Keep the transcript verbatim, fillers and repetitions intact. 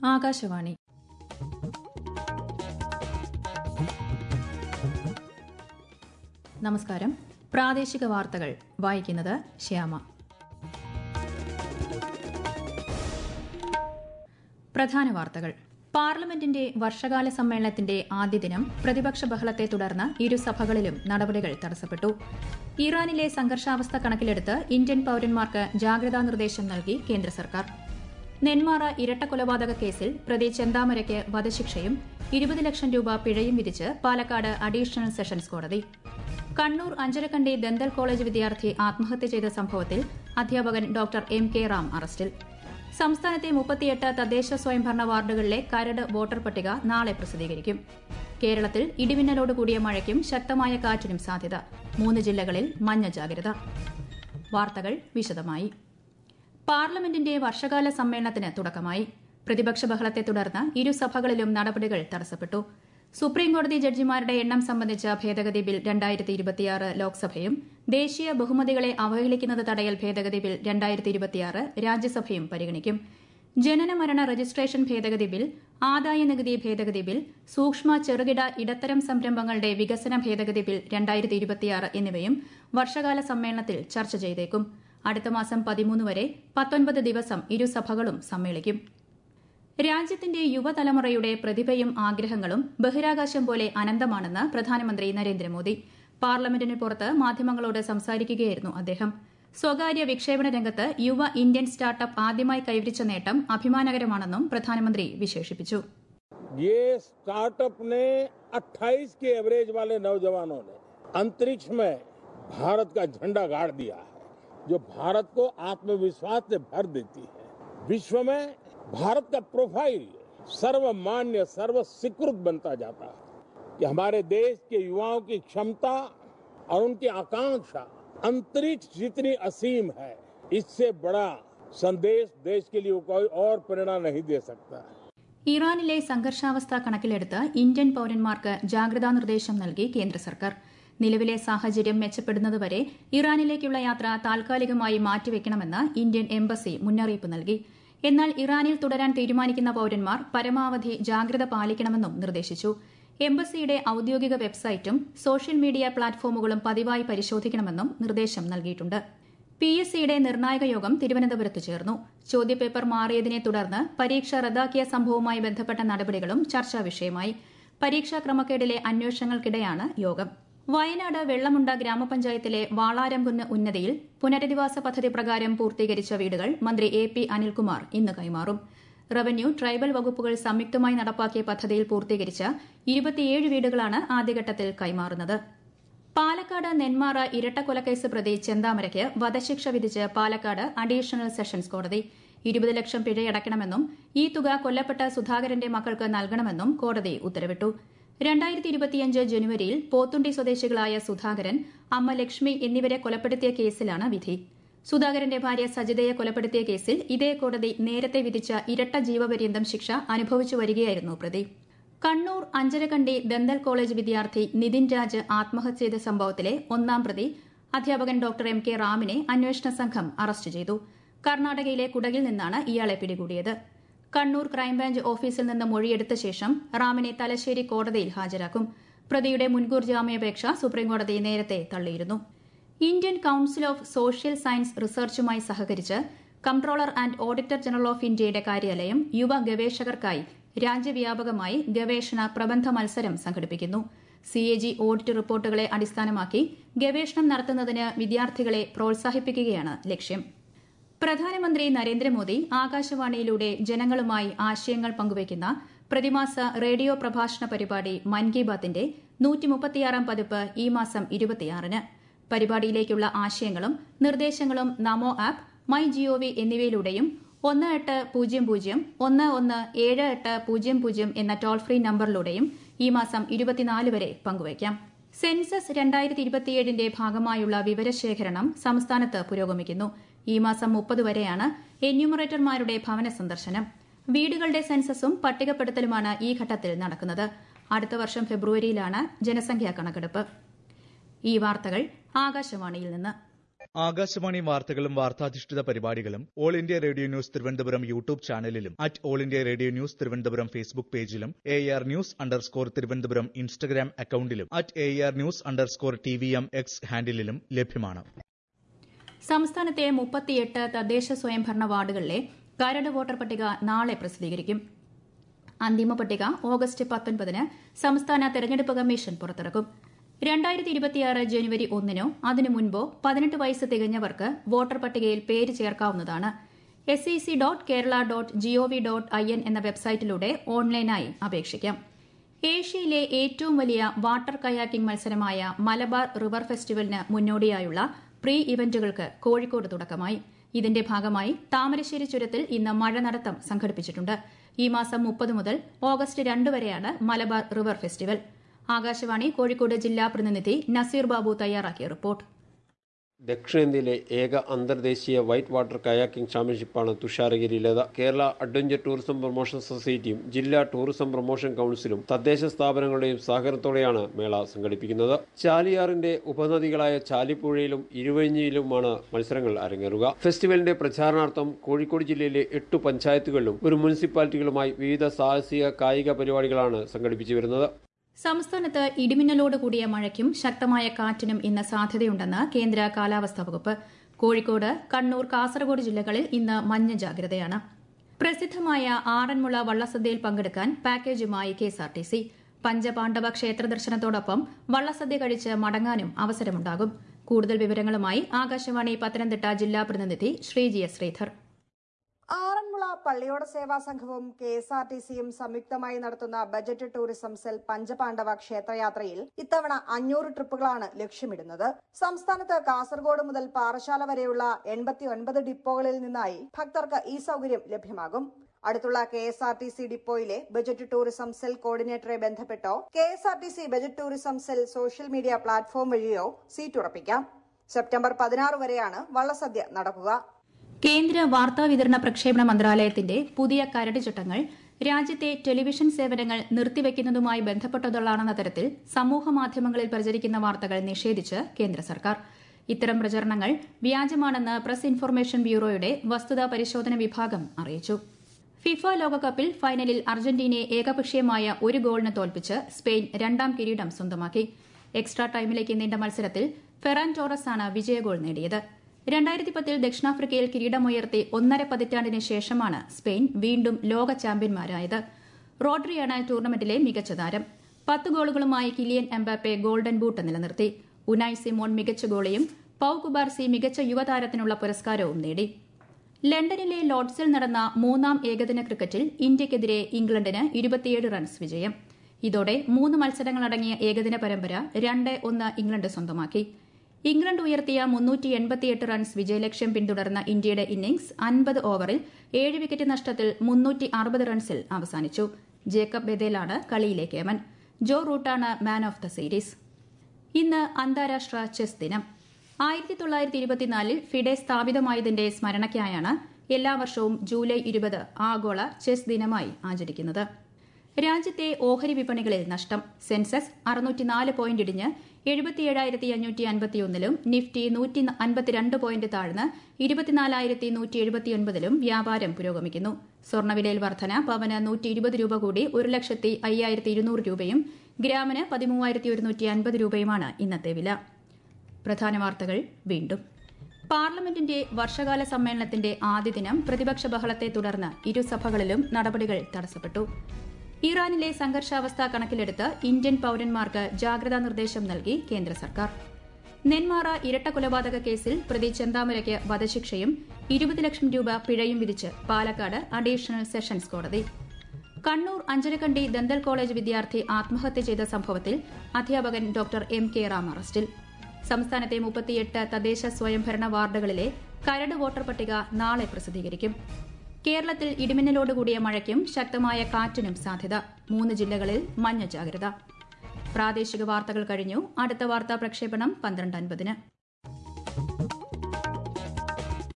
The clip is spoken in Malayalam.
ആകാശവാണി. നമസ്കാരം. പ്രാദേശിക വാർത്തകൾ വായിക്കുന്നത് ശ്യാമ. പ്രധാന വാർത്തകൾ. പാർലമെന്റിന്റെ വർഷകാല സമ്മേളനത്തിന്റെ ആദ്യ ദിനം പ്രതിപക്ഷ ബഹളത്തെ തുടർന്ന് ഇരുസഭകളിലും നടപടികൾ തടസ്സപ്പെട്ടു. ഇറാനിലെ സംഘർഷാവസ്ഥ കണക്കിലെടുത്ത് ഇന്ത്യൻ പൌരന്മാർക്ക് ജാഗ്രതാ നിർദ്ദേശം നൽകി കേന്ദ്ര സർക്കാർ. നെന്മാറ ഇരട്ടക്കൊലപാതക കേസിൽ പ്രതി ചെന്താമരയ്ക്ക് വധശിക്ഷയും ഇരുപത് ലക്ഷം രൂപ പിഴയും വിധിച്ച് പാലക്കാട് അഡീഷണൽ സെഷൻസ് കോടതി. കണ്ണൂർ അഞ്ചരക്കണ്ടി ദന്തൽ കോളേജ് വിദ്യാർത്ഥി ആത്മഹത്യ ചെയ്ത സംഭവത്തിൽ അധ്യാപകൻ ഡോക്ടർ എം കെ റാം അറസ്റ്റിൽ. സംസ്ഥാനത്തെ മുപ്പത്തിയെട്ട് തദ്ദേശ സ്വയംഭരണ വാർഡുകളിലെ കരട് വോട്ടർ പട്ടിക നാളെ പ്രസിദ്ധീകരിക്കും. കേരളത്തിൽ ഇടിമിന്നലോടുകൂടിയ മഴയ്ക്കും ശക്തമായ കാറ്റിനും സാധ്യത. മൂന്ന് ജില്ലകളിൽ മഞ്ഞ ജാഗ്രത. വാർത്തകൾ വിശദമായി. പാർലമെന്റിന്റെ വർഷകാല സമ്മേളനത്തിന് തുടക്കമായി. പ്രതിപക്ഷ ബഹളത്തെ തുടർന്ന് ഇരുസഭകളിലും നടപടികൾ തടസ്സപ്പെട്ടു. സുപ്രീംകോടതി ജഡ്ജിമാരുടെ എണ്ണം സംബന്ധിച്ച ഭേദഗതി ബിൽ രണ്ടായിരത്തി ഇരുപത്തിയാറ് ലോക്സഭയും ദേശീയ ബഹുമതികളെ അവഹേളിക്കുന്നത് തടയൽ ഭേദഗതി ബിൽ രണ്ടായിരത്തി ഇരുപത്തിയാറ് രാജ്യസഭയും പരിഗണിക്കും. ജനന മരണ രജിസ്ട്രേഷൻ ഭേദഗതി ബിൽ, ആദായ നികുതി ഭേദഗതി ബിൽ, സൂക്ഷ്മ ചെറുകിട ഇടത്തരം സംരംഭങ്ങളുടെ വികസന ഭേദഗതി ബിൽ രണ്ടായിരത്തി ഇരുപത്തിയാറ് എന്നിവയും വർഷകാല സമ്മേളനത്തിൽ ചർച്ച ചെയ്തേക്കും. അടുത്ത മാസം പതിമൂന്ന് വരെ പത്തൊൻപത് ദിവസം ഇരുസഭകളും സമ്മേളിക്കും. രാജ്യത്തിന്റെ യുവതലമുറയുടെ പ്രതിഭയും ആഗ്രഹങ്ങളും ബഹിരാകാശം പോലെ അനന്തമാണെന്ന് പ്രധാനമന്ത്രി നരേന്ദ്രമോദി. പാർലമെന്റിന് പുറത്ത് മാധ്യമങ്ങളോട് സംസാരിക്കുകയായിരുന്നു അദ്ദേഹം. സ്വകാര്യ വിക്ഷേപണ രംഗത്ത് യുവ ഇന്ത്യൻ സ്റ്റാർട്ടപ്പ് ആദ്യമായി കൈവരിച്ച നേട്ടം അഭിമാനകരമാണെന്നും പ്രധാനമന്ത്രി വിശേഷിപ്പിച്ചു. ये स्टार्टअप ने अट्ठाईस के एवरेज वाले नौजवानों ने अंतरिक्ष में भारत का झंडा गाड़ दिया है, जो भारत को आत्मविश्वास से भर देती है. विश्व में भारत का प्रोफाइल सर्वमान्य सर्व स्वीकृत बनता जाता है कि हमारे देश के युवाओं की क्षमता और उनकी आकांक्षा अंतरिक्ष जितनी असीम है, इससे बड़ा संदेश देश के लिए कोई और प्रेरणा नहीं दे सकता है. ഇറാനിലെ സംഘർഷാവസ്ഥ കണക്കിലെടുത്ത് ഇന്ത്യൻ പൌരന്മാർക്ക് ജാഗ്രതാ നിർദ്ദേശം നൽകി കേന്ദ്ര സർക്കാർ. നിലവിലെ സാഹചര്യം മെച്ചപ്പെടുന്നതുവരെ ഇറാനിലേക്കുള്ള യാത്ര താൽക്കാലികമായി മാറ്റിവെക്കണമെന്ന് ഇന്ത്യൻ എംബസി മുന്നറിയിപ്പ് നൽകി. എന്നാൽ ഇറാനിൽ തുടരാൻ തീരുമാനിക്കുന്ന പൌരന്മാർ പരമാവധി ജാഗ്രത പാലിക്കണമെന്നും നിർദ്ദേശിച്ചു. എംബസിയുടെ ഔദ്യോഗിക വെബ്സൈറ്റും സോഷ്യൽ മീഡിയ പ്ലാറ്റ്ഫോമുകളും പതിവായി പരിശോധിക്കണമെന്നും നിർദ്ദേശം നൽകിയിട്ടുണ്ട്. പി എസ് സിയുടെ നിർണായക യോഗം തിരുവനന്തപുരത്ത് ചേർന്നു. ചോദ്യപേപ്പർ മാറിയതിനെ തുടർന്ന് പരീക്ഷ റദ്ദാക്കിയ സംഭവവുമായി ബന്ധപ്പെട്ട നടപടികളും ചർച്ചാ വിഷയമായി. പരീക്ഷാ ക്രമക്കേടിലെ അന്വേഷണങ്ങൾക്കിടെയാണ് യോഗം. വയനാട് വെള്ളമുണ്ട ഗ്രാമപഞ്ചായത്തിലെ വാളാരംകുന്ന് ഉന്നതിയിൽ പുനരധിവാസ പദ്ധതി പ്രകാരം പൂർത്തീകരിച്ച വീടുകൾ മന്ത്രി എ പി അനിൽകുമാർ ഇന്ന് കൈമാറും. റവന്യൂ, ട്രൈബൽ വകുപ്പുകൾ സംയുക്തമായി നടപ്പാക്കിയ പദ്ധതിയിൽ പൂർത്തീകരിച്ച ഇരുപത്തിയേഴ് വീടുകളാണ് ആദ്യഘട്ടത്തിൽ കൈമാറുന്നത്. പാലക്കാട് നെന്മാറ ഇരട്ടക്കൊലക്കേസ് പ്രതി ചെന്താമരയ്ക്ക് വധശിക്ഷ വിധിച്ച് പാലക്കാട് അഡീഷണൽ സെഷൻസ് കോടതി. ഇരുപത് ലക്ഷം പിഴയടയ്ക്കണമെന്നും ഈ തുക കൊല്ലപ്പെട്ട സുധാകരന്റെ മക്കൾക്ക് നൽകണമെന്നും കോടതി ഉത്തരവിട്ടു. രണ്ടായിരത്തി ഇരുപത്തിയഞ്ച് ജനുവരിയിൽ പോത്തുണ്ടി സ്വദേശികളായ സുധാകരൻ, അമ്മ ലക്ഷ്മി എന്നിവരെ കൊലപ്പെടുത്തിയ കേസിലാണ് വിധി. സുധാകരന്റെ ഭാര്യ സജിതയെ കൊലപ്പെടുത്തിയ കേസിൽ ഇതേ കോടതി നേരത്തെ വിധിച്ച ഇരട്ട ജീവപര്യന്തം ശിക്ഷ അനുഭവിച്ചു വരികയായിരുന്നു പ്രതി. കണ്ണൂർ അഞ്ചരക്കണ്ടി ദന്തൽ കോളേജ് വിദ്യാർത്ഥി നിതിൻ രാജ് ആത്മഹത്യ ചെയ്ത സംഭവത്തിലെ ഒന്നാം പ്രതി അധ്യാപകൻ ഡോക്ടർ എം കെ റാമിനെ അന്വേഷണ സംഘം അറസ്റ്റ് ചെയ്തു. കർണാടകയിലെ കുടകിൽ നിന്നാണ് ഇയാളെ പിടികൂടിയത്. കണ്ണൂർ ക്രൈംബ്രാഞ്ച് ഓഫീസിൽ നിന്ന് മൊഴിയെടുത്ത ശേഷം റാമിനെ തലശ്ശേരി കോടതിയിൽ ഹാജരാക്കും. പ്രതിയുടെ മുൻകൂർ ജാമ്യാപേക്ഷ സുപ്രീംകോടതി നേരത്തെ തള്ളിയിരുന്നു. Indian council of social science റിസർച്ചുമായി സഹകരിച്ച് comptroller and auditor general of ഇന്ത്യയുടെ കാര്യാലയം യുവ ഗവേഷകർക്കായി രാജ്യവ്യാപകമായി ഗവേഷണ പ്രബന്ധ മത്സരം സംഘടിപ്പിക്കുന്നു. സി എ ജി ഓഡിറ്റ് റിപ്പോർട്ടുകളെ അടിസ്ഥാനമാക്കി ഗവേഷണം നടത്തുന്നതിന് വിദ്യാർത്ഥികളെ പ്രോത്സാഹിപ്പിക്കുകയാണ് ലക്ഷ്യം. പ്രധാനമന്ത്രി നരേന്ദ്രമോദി ആകാശവാണിയിലൂടെ ജനങ്ങളുമായി ആശയങ്ങൾ പങ്കുവയ്ക്കുന്ന പ്രതിമാസ റേഡിയോ പ്രഭാഷണ പരിപാടി മൻ കി ബാത്തിന്റെ നൂറ്റിമുപ്പത്തിയാറാം പതിപ്പ് ഈ മാസം ഇരുപത്തിയാറിന്. പരിപാടിയിലേക്കുള്ള ആശയങ്ങളും നിർദ്ദേശങ്ങളും നമോ ആപ്പ്, മൈ ജിഒവി എന്നിവയിലൂടെയും ഒന്ന് എട്ട് പൂജ്യം പൂജ്യം ഒന്ന് ഒന്ന് ഏഴ് എട്ട് പൂജ്യം പൂജ്യം എന്ന ടോൾ ഫ്രീ നമ്പറിലൂടെയും ഈ മാസം ഇരുപത്തിനാല് വരെ പങ്കുവയ്ക്കാം. സെൻസസ് രണ്ടായിരത്തി ഇരുപത്തിയേഴിന്റെ ഭാഗമായുള്ള വിവരശേഖരണം സംസ്ഥാനത്ത് പുരോഗമിക്കുന്നു. ഈ മാസം മുപ്പത് വരെയാണ് എന്യൂമറേറ്റർമാരുടെ ഭവന സന്ദർശനം. വീടുകളുടെ സെൻസസും പട്ടികപ്പെടുത്തലുമാണ് ഈ ഘട്ടത്തിൽ നടക്കുന്നത്. അടുത്ത വർഷം ഫെബ്രുവരിയിലാണ് ജനസംഖ്യാ കണക്കെടുപ്പ്. ഈ വാർത്തകൾ ആകാശവാണിയിൽ നിന്ന്. ആകാശവാണി വാർത്തകളും വാർത്താധിഷ്ഠിത പരിപാടികളും all India radio news Thiruvananthapuram YouTube ചാനലിലും at all India radio news Thiruvananthapuram Facebook പേജിലും A R news underscore Thiruvananthapuram Instagram അക്കൌണ്ടിലും at A R news underscore T V M X ഹാൻഡിലും ലഭ്യമാണ്. സംസ്ഥാനത്തെ മുപ്പത്തിയെട്ട് തദ്ദേശ സ്വയംഭരണ വാർഡുകളിലെ കരട് വോട്ടർ പട്ടിക നാളെ പ്രസിദ്ധീകരിക്കും. അന്തിമ പട്ടിക ഓഗസ്റ്റ് പത്തൊൻപതിന് സംസ്ഥാന തെരഞ്ഞെടുപ്പ് കമ്മീഷൻ പുറത്തിറക്കും. രണ്ടായിരത്തി ഇരുപത്തിയാറ് ജനുവരി ഒന്നിനോ അതിനു മുൻപോ പതിനെട്ട് വയസ്സ് തികഞ്ഞവർക്ക് വോട്ടർ പട്ടികയിൽ പേര് ചേർക്കാവുന്നതാണ്. S E C dot Kerala dot G O V dot I N എന്ന വെബ്സൈറ്റിലൂടെ ഓൺലൈനായി അപേക്ഷിക്കാം. ഏഷ്യയിലെ ഏറ്റവും വലിയ വാട്ടർ കയാക്കിംഗ് മത്സരമായ മലബാർ റിവർ ഫെസ്റ്റിവലിന് മുന്നോടിയായുള്ള പ്രീ ഇവന്റുകൾക്ക് കോഴിക്കോട് തുടക്കമായി. ഇതിന്റെ ഭാഗമായി താമരശ്ശേരി ചുരത്തിൽ ഇന്ന് മഴ നടത്തം സംഘടിപ്പിച്ചിട്ടുണ്ട്. ഈ മാസം മുപ്പത് മുതൽ ഓഗസ്റ്റ് രണ്ട് വരെയാണ് മലബാർ റിവർ ഫെസ്റ്റിവൽ. ആകാശവാണി കോഴിക്കോട് ജില്ലാ പ്രതിനിധി നസീർ ബാബു തയ്യാറാക്കിയ റിപ്പോർട്ട്. ദക്ഷിണേന്ത്യയിലെ ഏക അന്തർദേശീയ വൈറ്റ് വാട്ടർ കയാക്കിംഗ് ചാമ്പ്യൻഷിപ്പാണ് തുഷാരഗിരിയിലേത്. കേരള അഡ്വഞ്ചർ ടൂറിസം പ്രൊമോഷൻ സൊസൈറ്റിയും ജില്ലാ ടൂറിസം പ്രൊമോഷൻ കൌൺസിലും തദ്ദേശ സ്ഥാപനങ്ങളുടെയും സഹകരണത്തോടെയാണ് മേള സംഘടിപ്പിക്കുന്നത്. ചാലിയാറിന്റെ ഉപനദികളായ ചാലിപ്പുഴയിലും ഇരുവഴിഞ്ഞിയിലുമാണ് മത്സരങ്ങൾ അരങ്ങേറുക. ഫെസ്റ്റിവലിന്റെ പ്രചാരണാർത്ഥം കോഴിക്കോട് ജില്ലയിലെ എട്ടു പഞ്ചായത്തുകളിലും ഒരു മുനിസിപ്പാലിറ്റികളുമായി വിവിധ സാഹസിക കായിക പരിപാടികളാണ് സംഘടിപ്പിച്ചു വരുന്നത്. സംസ്ഥാനത്ത് ഇടിമിന്നലോട് കൂടിയ മഴയ്ക്കും ശക്തമായ കാറ്റിനും ഇന്ന് സാധ്യതയുണ്ടെന്ന് കേന്ദ്ര കാലാവസ്ഥാ വകുപ്പ്. കോഴിക്കോട്, കണ്ണൂർ, കാസർഗോഡ് ജില്ലകളിൽ ഇന്ന് മഞ്ഞ ജാഗ്രതയാണ്. പ്രസിദ്ധമായ ആറന്മുള വള്ളസദ്യയിൽ പങ്കെടുക്കാൻ പാക്കേജുമായി കെഎസ്ആർടിസി. പഞ്ചപാണ്ഡവ ക്ഷേത്ര ദർശനത്തോടൊപ്പം വള്ളസദ്യ കഴിച്ച് മടങ്ങാനും അവസരമുണ്ടാകും. കൂടുതൽ വിവരങ്ങളുമായി ആകാശവാണി പത്തനംതിട്ട ജില്ലാ പ്രതിനിധി ശ്രീജി എസ് ശ്രീധർ. ആറന്മുള പള്ളിയോട സേവാ സംഘവും കെ എസ് ആർ ടി സിയും സംയുക്തമായി നടത്തുന്ന ബജറ്റ് ടൂറിസം സെൽ പഞ്ചപാണ്ഡവ ക്ഷേത്രയാത്രയിൽ ഇത്തവണ അഞ്ഞൂറ് ട്രിപ്പുകളാണ് ലക്ഷ്യമിടുന്നത്. സംസ്ഥാനത്ത് കാസർഗോഡ് മുതൽ പാറശാല വരെയുള്ള എൺപത്തി ഒൻപത് ഡിപ്പോകളിൽ നിന്നായി ഭക്തർക്ക് ഈ സൌകര്യം ലഭ്യമാകും. അടുത്തുള്ള K S R T C ഡിപ്പോയിലെ ബജറ്റ് ടൂറിസം സെൽ കോർഡിനേറ്ററെ ബന്ധപ്പെട്ടോ K S R T C budget tourism cell social media platform വഴിയോ സീറ്റ് ഉറപ്പിക്കാം. സെപ്റ്റംബർ പതിനാറ് വരെയാണ് വള്ളസദ്യ നടക്കുക. കേന്ദ്ര വാർത്താവിതരണ പ്രക്ഷേപണ മന്ത്രാലയത്തിന്റെ പുതിയ കരട് ചട്ടങ്ങൾ രാജ്യത്തെ ടെലിവിഷൻ സേവനങ്ങൾ നിർത്തിവെക്കുന്നതുമായി ബന്ധപ്പെട്ടതുള്ളാണെന്ന തരത്തിൽ സമൂഹമാധ്യമങ്ങളിൽ പ്രചരിക്കുന്ന വാർത്തകൾ നിഷേധിച്ച് കേന്ദ്ര സർക്കാർ. ഇത്തരം പ്രചരണങ്ങൾ വ്യാജമാണെന്ന് പ്രസ് ഇൻഫർമേഷൻ ബ്യൂറോയുടെ വസ്തുതാ പരിശോധന വിഭാഗം അറിയിച്ചു. ഫിഫ ലോകകപ്പിൽ ഫൈനലിൽ അർജന്റീനയെ ഏകപക്ഷീയമായ ഒരു ഗോളിന് തോൽപ്പിച്ച് സ്പെയിൻ രണ്ടാം കിരീടം സ്വന്തമാക്കി. എക്സ്ട്രാ ടൈമിലേക്ക് നീണ്ട മത്സരത്തിൽ ഫെറാൻ ടോറസാണ് വിജയഗോൾ നേടിയത്. രണ്ടായിരത്തി പത്തിൽ ദക്ഷിണാഫ്രിക്കയിൽ കിരീടമുയർത്തി ഒന്നര പതിറ്റാണ്ടിന് ശേഷമാണ് സ്പെയിൻ വീണ്ടും ലോക ചാമ്പ്യന്മാരായത്. റോഡ്രിയാണ് ടൂർണമെന്റിലെ മികച്ച താരം. പത്ത് ഗോളുകളുമായി കിലിയൻ എംബാപ്പെ ഗോൾഡൻ ബൂട്ട് നിലനിർത്തി. ഉനായ് സിമോൺ മികച്ച ഗോളിയും പൌ കുബാർസി മികച്ച യുവതാരത്തിനുള്ള പുരസ്കാരവും നേടി. ലണ്ടനിലെ ലോർഡ്സിൽ നടന്ന മൂന്നാം ഏകദിന ക്രിക്കറ്റിൽ ഇന്ത്യയ്ക്കെതിരെ ഇംഗ്ലണ്ടിന് ഇരുപത്തിയേഴ് റൺസ് വിജയം. ഇതോടെ മൂന്ന് മത്സരങ്ങളടങ്ങിയ ഏകദിന പരമ്പര രണ്ട് ഒന്ന് ഇംഗ്ലണ്ട് സ്വന്തമാക്കി. ഇംഗ്ലണ്ട് ഉയർത്തിയ മുന്നൂറ്റി എൺപത്തിയെട്ട് റൺസ് വിജയലക്ഷ്യം പിന്തുടർന്ന ഇന്ത്യയുടെ ഇന്നിംഗ്സ് അൻപത് ഓവറിൽ ഏഴ് വിക്കറ്റ് നഷ്ടത്തിൽ മുന്നൂറ്റി അറുപത് റൺസിൽ അവസാനിച്ചു. ജേക്കബ് ബെദേലാണ് കളിയിലെ കേമൻ. ജോ റൂട്ടാണ് മാൻ ഓഫ് ദ സീരീസ്. ഇന്ന് അന്താരാഷ്ട്ര ചെസ് ദിനം. ആയിരത്തി തൊള്ളായിരത്തി ഇരുപത്തിനാലിൽ ഫിഡെ സ്ഥാപിതമായതിന്റെ സ്മരണയ്ക്കായാണ് എല്ലാ വർഷവും ജൂലൈ ഇരുപത് ആഗോള ചെസ് ദിനമായി ആചരിക്കുന്നത്. രാജ്യത്തെ ഓഹരി വിപണികളിൽ നഷ്ടം. സെൻസെക്സ് അറുന്നൂറ്റിനാല് പോയിന്റ് ഇടിഞ്ഞ് എഴുപത്തിയേഴായിരത്തി അഞ്ഞൂറ്റി അൻപത്തിയൊന്നിലും നിഫ്റ്റി നൂറ്റി അൻപത്തിരണ്ട് പോയിന്റ് താഴ്ന്ന് ഇരുപത്തിനാലായിരത്തി നൂറ്റി എഴുപത്തിയൊൻപതിലും വ്യാപാരം പുരോഗമിക്കുന്നു. സ്വർണ്ണവിലയിൽ വർധന. പവന് നൂറ്റി ഇരുപത് രൂപ കൂടി ഒരു ലക്ഷത്തി അയ്യായിരത്തി ഇരുന്നൂറ് രൂപയും ഗ്രാമിന് പതിമൂവായിരത്തി ഒരുന്നൂറ്റി അൻപത് രൂപയുമാണ് ഇന്നത്തെ വില. പ്രധാന വാർത്തകൾ വീണ്ടും. പാർലമെന്റിന്റെ വർഷകാല സമ്മേളനത്തിന്റെ ആദ്യ ദിനം പ്രതിപക്ഷ ബഹളത്തെ തുടർന്ന് ഇരുസഭകളിലും നടപടികൾ തടസ്സപ്പെട്ടു. ഇറാനിലെ സംഘർഷാവസ്ഥ കണക്കിലെടുത്ത് ഇന്ത്യൻ പൌരന്മാർക്ക് ജാഗ്രതാ നിർദ്ദേശം നൽകി കേന്ദ്ര സർക്കാർ. നെന്മാറ ഇരട്ടക്കൊലപാതക കേസിൽ പ്രതി ചെന്താമരയ്ക്ക് വധശിക്ഷയും ഇരുപത് ലക്ഷം രൂപ പിഴയും വിധിച്ച് പാലക്കാട് അഡീഷണൽ സെഷൻസ് കോടതി. കണ്ണൂർ അഞ്ചരക്കണ്ടി ദന്തൽ കോളേജ് വിദ്യാർത്ഥി ആത്മഹത്യ ചെയ്ത സംഭവത്തിൽ അധ്യാപകൻ ഡോക്ടർ എം കെ റാം അറസ്റ്റിൽ. സംസ്ഥാനത്തെ മുപ്പത്തിയെട്ട് തദ്ദേശ സ്വയംഭരണ വാർഡുകളിലെ കരട് വോട്ടർ പട്ടിക നാളെ പ്രസിദ്ധീകരിക്കും. കേരളത്തിൽ ഇടിമിന്നലോടുകൂടിയ മഴയ്ക്കും ശക്തമായ കാറ്റിനും സാധ്യത. മൂന്ന് ജില്ലകളിൽ മഞ്ഞ ജാഗ്രത. പ്രാദേശിക വാർത്തകൾ കഴിഞ്ഞു. അടുത്ത വാർത്താ പ്രക്ഷേപണം പന്ത്രണ്ട് അൻപതിന്.